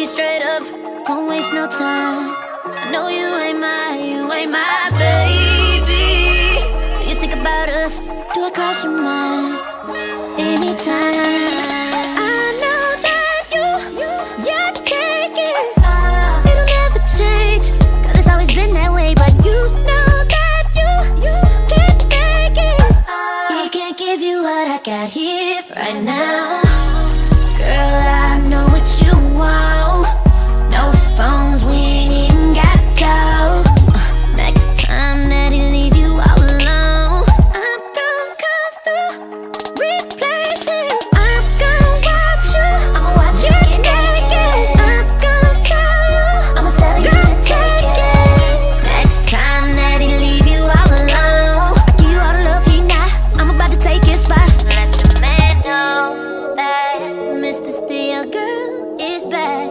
straight up, won't waste no time. I know you ain't my baby. You think about us, do I cross your mind anytime? I know that you're taking. It'll never change, 'cause it's always been that way. But you know that you can't take it. He can't give you what I got here right now. Girl, I know what you want. No phones, we ain't even got talk. Next time that he leave you all alone, I'm gon' come through, replace him. I'm gon' watch you, I'ma watch you get naked. I'm gon' tell you, I'ma tell you to take it. Next time that he leave you all alone, I give you all the love he not, I'm about to take his spot. Let your man know that Mr. Steal Girl is back.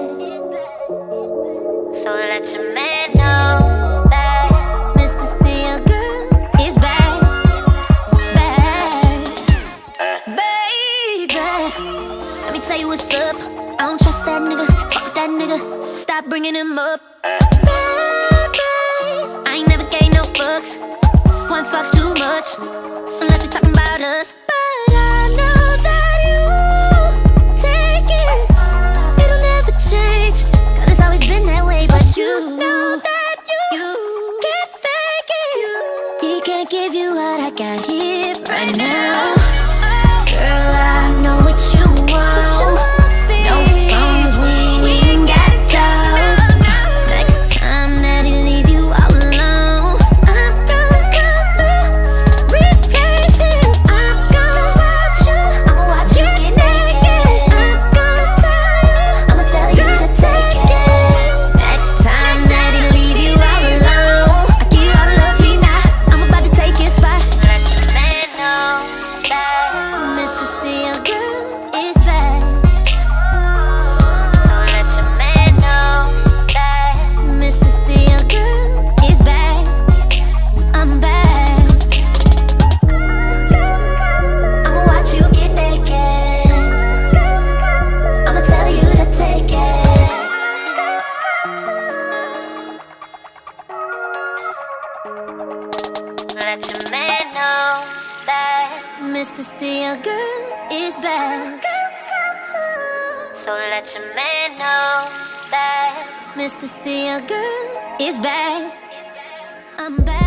So let your man know that Mr. Steal Girl is back, baby. Let me tell you what's up. I don't trust that nigga, fuck with that nigga, stop bringing him up. Baby, I ain't never gave no fucks. One fuck's too much, unless we talking about us. But I know that you take it. It'll never change, 'cause it's always been that way. But you know that you can't fake it. He can't give you what I got here right now. Girl, I know what you want. No phones, we ain't even got talk. Next time that he leave you all alone, I'm gon' come through, replace him. I'm gon' watch you, I'ma watch you get naked. I'm gon' tell you, I'ma tell you to take it. Next time that he leave you all alone, I give you all the love he not, I'm about to take his spot. Let your man know that Mr. Steal Girl is back. So let your man know that Mr. Steal Girl is back. I'm back. I'ma watch you get naked. I'ma tell you to take it. Let your man know that Mr. Steal Girl is back. So let your man know that Mr. Steal Girl is back. I'm back.